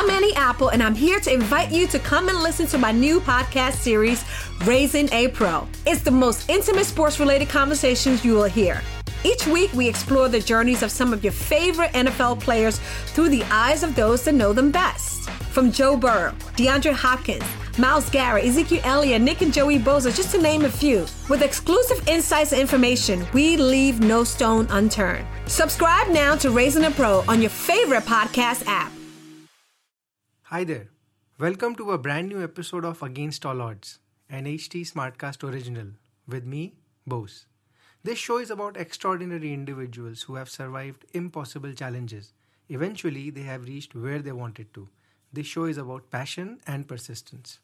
I'm Annie Apple, and I'm here to invite you to come and listen to my new podcast series, Raising a Pro. It's the most intimate sports-related conversations you will hear. Each week, we explore the journeys of some of your favorite NFL players through the eyes of those that know them best. From Joe Burrow, DeAndre Hopkins, Myles Garrett, Ezekiel Elliott, Nick and Joey Bosa, just to name a few. With exclusive insights and information, we leave no stone unturned. Subscribe now to Raising a Pro on your favorite podcast app. Hi there. Welcome to a brand new episode of Against All Odds, an HT Smartcast original, with me, Bose. This show is about extraordinary individuals who have survived impossible challenges. Eventually, they have reached where they wanted to. This show is about passion and persistence.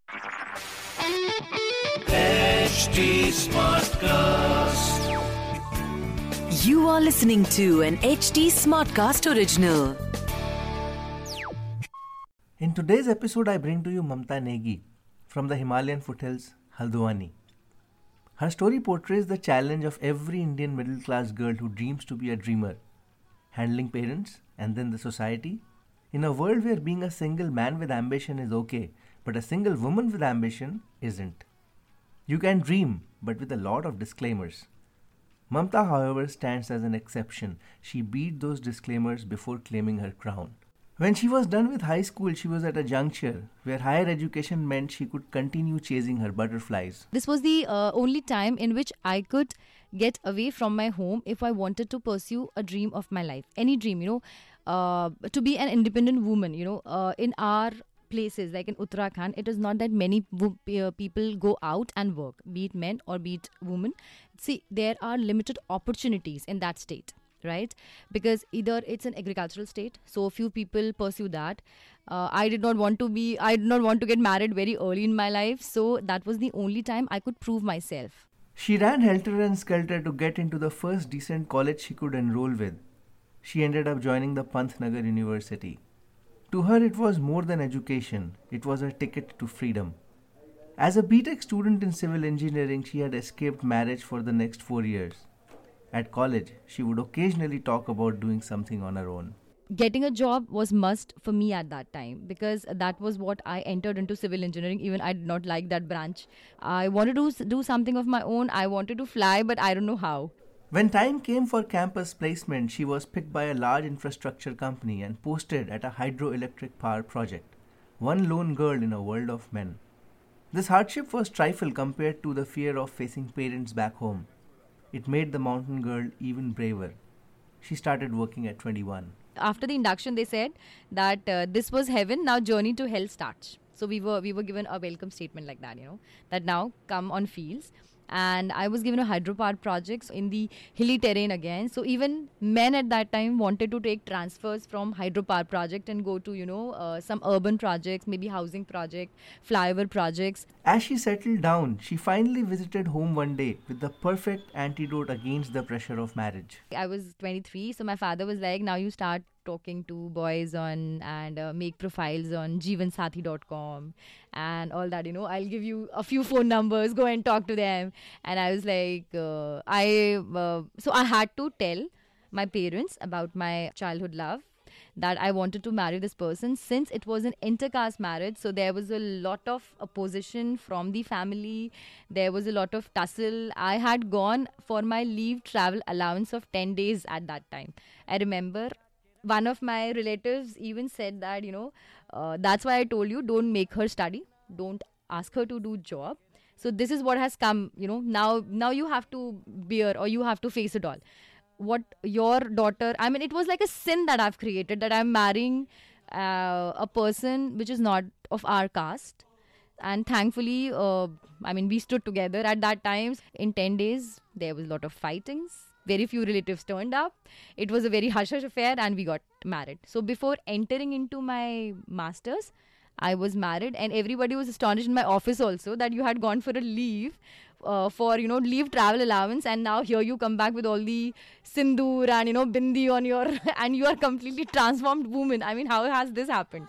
HT Smartcast. You are listening to an HT Smartcast original. In today's episode, I bring to you Mamta Negi from the Himalayan foothills, Haldwani. Her story portrays the challenge of every Indian middle-class girl who dreams to be a dreamer, handling parents and then the society, in a world where being a single man with ambition is okay, but a single woman with ambition isn't. You can dream, but with a lot of disclaimers. Mamta, however, stands as an exception. She beat those disclaimers before claiming her crown. When she was done with high school, she was at a juncture where higher education meant she could continue chasing her butterflies. This was the only time in which I could get away from my home if I wanted to pursue a dream of my life. Any dream, to be an independent woman, in our places like in Uttarakhand, it is not that many people go out and work, be it men or be it women. See, there are limited opportunities in that state. Right, because either it's an agricultural state, so few people pursue that. I did not want to get married very early in my life, so that was the only time I could prove myself. She ran helter and skelter to get into the first decent college she could enroll with. She ended up joining the Pantnagar University. To her, it was more than education; it was a ticket to freedom. As a BTech student in civil engineering, she had escaped marriage for the next 4 years. At college, she would occasionally talk about doing something on her own. Getting a job was must for me at that time because that was what I entered into civil engineering. Even I did not like that branch. I wanted to do something of my own. I wanted to fly, but I don't know how. When time came for campus placement, she was picked by a large infrastructure company and posted at a hydroelectric power project. One lone girl in a world of men. This hardship was trifle compared to the fear of facing parents back home. It made the mountain girl even braver. She started working at 21. After the induction, they said that this was heaven, now journey to hell starts. So we were given a welcome statement like that, that now come on fields. And I was given a hydropower projects in the hilly terrain again. So even men at that time wanted to take transfers from hydropower project and go to, some urban projects, maybe housing project, flyover projects. As she settled down, she finally visited home one day with the perfect antidote against the pressure of marriage. I was 23, so my father was like, now you start talking to boys on and make profiles on jeevansathi.com and all that, I'll give you a few phone numbers, go and talk to them. And I was like, so I had to tell my parents about my childhood love, that I wanted to marry this person since it was an intercaste marriage. So there was a lot of opposition from the family. There was a lot of tussle. I had gone for my leave travel allowance of 10 days at that time. I remember one of my relatives even said that, that's why I told you, don't make her study. Don't ask her to do job. So this is what has come, now you have to bear or you have to face it all. What your daughter, it was like a sin that I've created, that I'm marrying a person which is not of our caste. And thankfully, we stood together at that time. In 10 days, there was a lot of fightings. Very few relatives turned up. It was a very hush-hush affair and we got married. So before entering into my master's, I was married and everybody was astonished in my office also that you had gone for a leave for, leave travel allowance, and now here you come back with all the sindoor and, bindi on your, and you are completely transformed woman. How has this happened?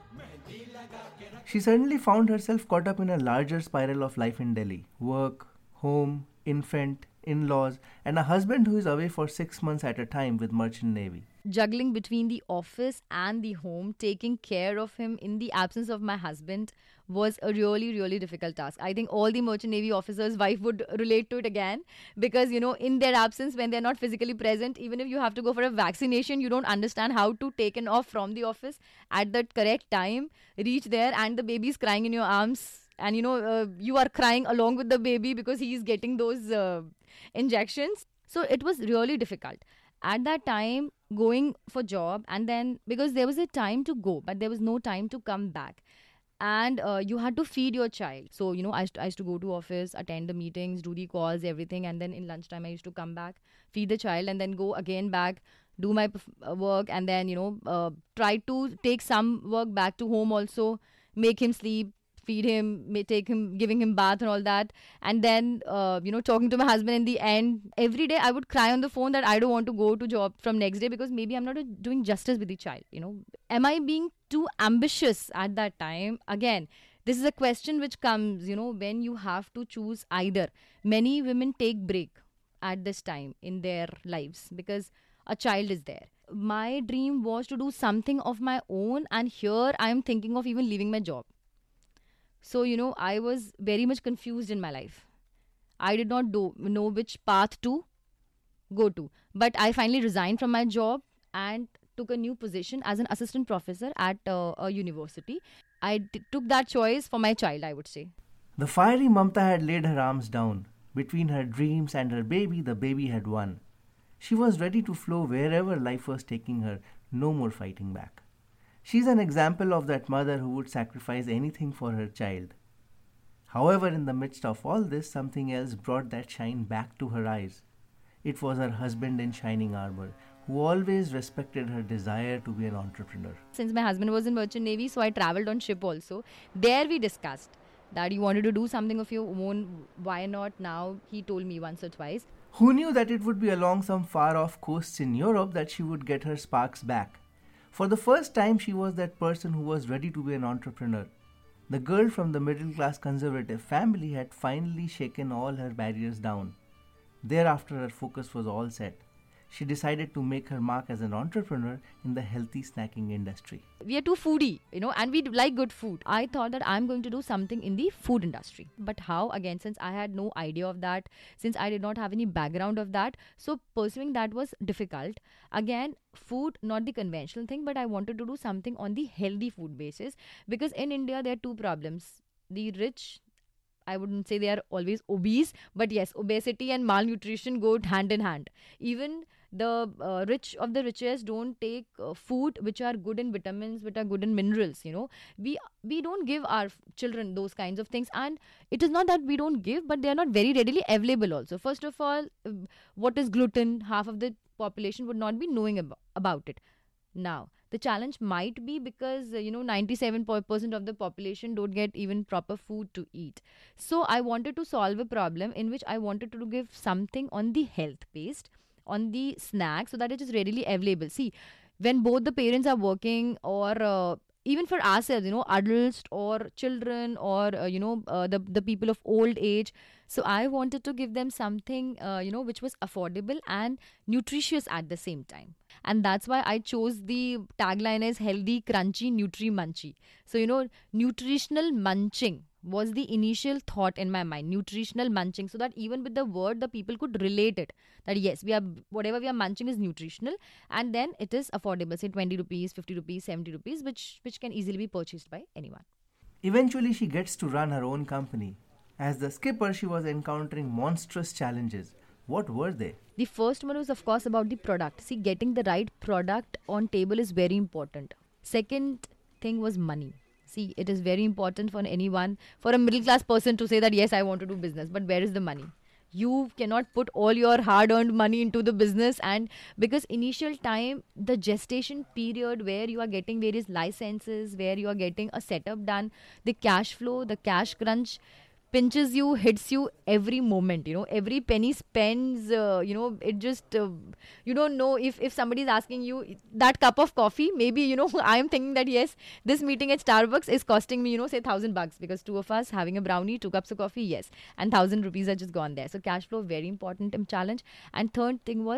She suddenly found herself caught up in a larger spiral of life in Delhi. Work, home, infant, in-laws, and a husband who is away for 6 months at a time with Merchant Navy. juggling between the office and the home, taking care of him in the absence of my husband was a really, really difficult task. I think all the Merchant Navy officers' wife would relate to it again because, in their absence, when they're not physically present, even if you have to go for a vaccination, you don't understand how to take an off from the office at the correct time, reach there, and the baby's crying in your arms. And, you are crying along with the baby because he is getting those injections. So it was really difficult. At that time, going for job, and then because there was a time to go, but there was no time to come back. And you had to feed your child. So, I used to go to office, attend the meetings, do the calls, everything. And then in lunchtime, I used to come back, feed the child, and then go again back, do my work. And then, try to take some work back to home also, make him sleep, feed him, giving him bath and all that. And then, talking to my husband in the end. Every day I would cry on the phone that I don't want to go to job from next day because maybe I'm not doing justice with the child, Am I being too ambitious at that time? Again, this is a question which comes, when you have to choose either. Many women take break at this time in their lives because a child is there. My dream was to do something of my own, and here I am thinking of even leaving my job. So, I was very much confused in my life. I did not know which path to go to. But I finally resigned from my job and took a new position as an assistant professor at a university. I took that choice for my child, I would say. The fiery Mamta had laid her arms down. Between her dreams and her baby, the baby had won. She was ready to flow wherever life was taking her. No more fighting back. She's an example of that mother who would sacrifice anything for her child. However, in the midst of all this, something else brought that shine back to her eyes. It was her husband in shining armor, who always respected her desire to be an entrepreneur. Since my husband was in Merchant Navy, so I traveled on ship also. There we discussed that you wanted to do something of your own. Why not now? He told me once or twice. Who knew that it would be along some far-off coasts in Europe that she would get her sparks back? For the first time, she was that person who was ready to be an entrepreneur. The girl from the middle-class conservative family had finally shaken all her barriers down. Thereafter, her focus was all set. She decided to make her mark as an entrepreneur in the healthy snacking industry. We are too foodie, and we like good food. I thought that I'm going to do something in the food industry. But how? Again, since I had no idea of that, since I did not have any background of that, so pursuing that was difficult. Again, food, not the conventional thing, but I wanted to do something on the healthy food basis. Because in India, there are two problems. The rich, I wouldn't say they are always obese, but yes, obesity and malnutrition go hand in hand. Even the rich of the richest don't take food which are good in vitamins, which are good in minerals. We don't give our children those kinds of things, and it is not that we don't give, but they are not very readily available also. First of all, what is gluten? Half of the population would not be knowing about it. Now, the challenge might be because 97% of the population don't get even proper food to eat. So I wanted to solve a problem in which I wanted to give something on the health based, on the snack, so that it is readily available. See, when both the parents are working, or even for ourselves, adults or children, or the people of old age. So I wanted to give them something which was affordable and nutritious at the same time. And that's why I chose the tagline as healthy, crunchy, nutri-munchy. So nutritional munching was the initial thought in my mind, nutritional munching, so that even with the word the people could relate it, that yes, whatever we are munching is nutritional, and then it is affordable, say 20 rupees, 50 rupees, 70 rupees, which can easily be purchased by anyone. Eventually she gets to run her own company. As the skipper, she was encountering monstrous challenges. What were they? The first one was, of course, about the product. See, getting the right product on table is very important. Second thing was money. See, it is very important for anyone, for a middle class person to say that, yes, I want to do business, but where is the money? You cannot put all your hard-earned money into the business, and because initial time, the gestation period where you are getting various licenses, where you are getting a setup done, the cash flow, the cash crunch pinches you, hits you every moment, every penny spends, it just, you don't know if somebody is asking you that cup of coffee, maybe, I am thinking that, yes, this meeting at Starbucks is costing me, say $1,000, because two of us having a brownie, 2 cups of coffee, yes, and 1,000 rupees are just gone there. So cash flow, very important challenge. And third thing was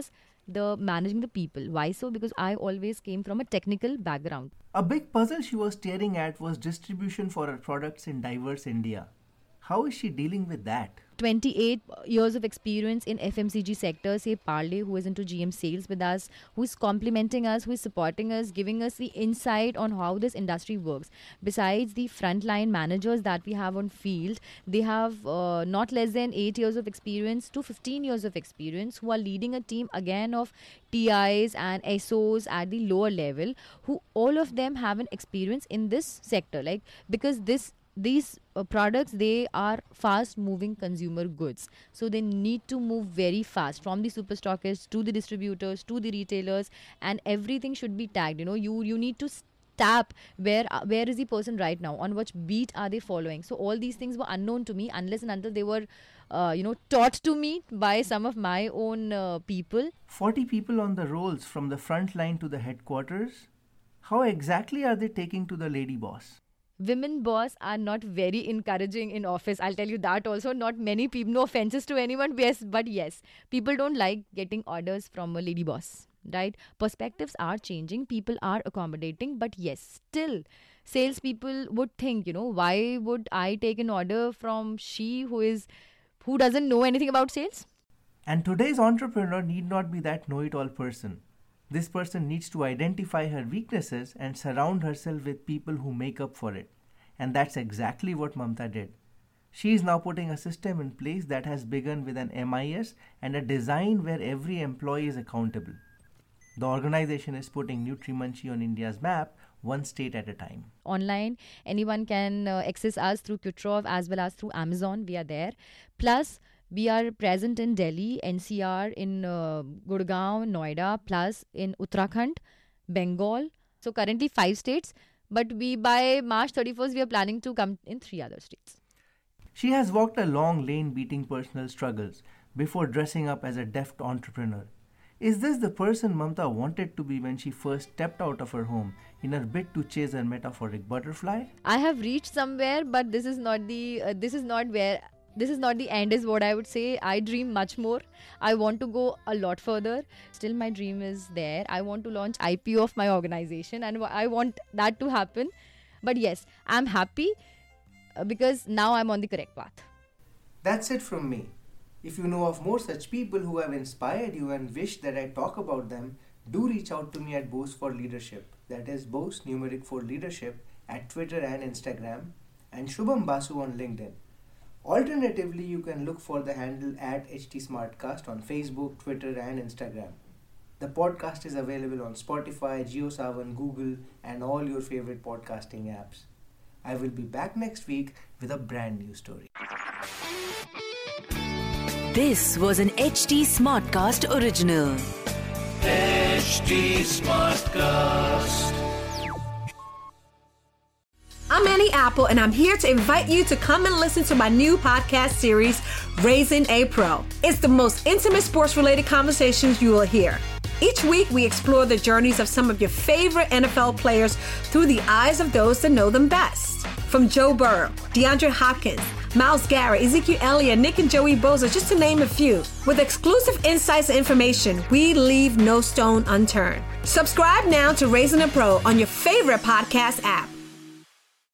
the managing the people. Why so? Because I always came from a technical background. A big puzzle she was staring at was distribution for her products in diverse India. How is she dealing with that? 28 years of experience in FMCG sector, say Parle, who is into GM sales with us, who is complimenting us, who is supporting us, giving us the insight on how this industry works. Besides the frontline managers that we have on field, they have not less than 8 years of experience to 15 years of experience, who are leading a team again of TIs and SOs at the lower level, who all of them have an experience in this sector. Like, because these products, they are fast moving consumer goods, so they need to move very fast, from the super stockists to the distributors to the retailers, and everything should be tagged. You need to tap where is the person right now, on which beat are they following. So all these things were unknown to me unless and until they were taught to me by some of my own people. 40 people on the rolls from the front line to the headquarters. How exactly are they taking to the lady boss? Women boss are not very encouraging in office. I'll tell you that also. Not many people, no offenses to anyone, but yes, people don't like getting orders from a lady boss, right? Perspectives are changing, people are accommodating, but yes, still, salespeople would think, why would I take an order from she who doesn't know anything about sales? And today's entrepreneur need not be that know-it-all person. This person needs to identify her weaknesses and surround herself with people who make up for it. And that's exactly what Mamta did. She is now putting a system in place that has begun with an MIS and a design where every employee is accountable. The organization is putting Nutrimunchi on India's map, one state at a time. Online, anyone can access us through Kutrov as well as through Amazon. We are there. Plus, we are present in Delhi, NCR, in Gurgaon, Noida, plus in Uttarakhand, Bengal. So currently 5 states, but by March 31st, we are planning to come in 3 other states. She has walked a long lane beating personal struggles before dressing up as a deft entrepreneur. Is this the person Mamta wanted to be when she first stepped out of her home in her bid to chase her metaphoric butterfly? I have reached somewhere, but this is not the end, is what I would say. I dream much more. I want to go a lot further. Still, my dream is there. I want to launch IPO of my organization, and I want that to happen. But yes, I'm happy because now I'm on the correct path. That's it from me. If you know of more such people who have inspired you and wish that I talk about them, do reach out to me at Bose for Leadership. That is Bose numeric for Leadership at Twitter and Instagram, and Shubham Basu on LinkedIn. Alternatively, you can look for the handle at HT Smartcast on Facebook, Twitter and Instagram. The podcast is available on Spotify, JioSaavn, Google and all your favorite podcasting apps. I will be back next week with a brand new story. This was an HT Smartcast original. HT Smartcast. I'm Annie Apple, and I'm here to invite you to come and listen to my new podcast series, Raising a Pro. It's the most intimate sports-related conversations you will hear. Each week, we explore the journeys of some of your favorite NFL players through the eyes of those that know them best. From Joe Burrow, DeAndre Hopkins, Myles Garrett, Ezekiel Elliott, Nick and Joey Bosa, just to name a few. With exclusive insights and information, we leave no stone unturned. Subscribe now to Raising a Pro on your favorite podcast app.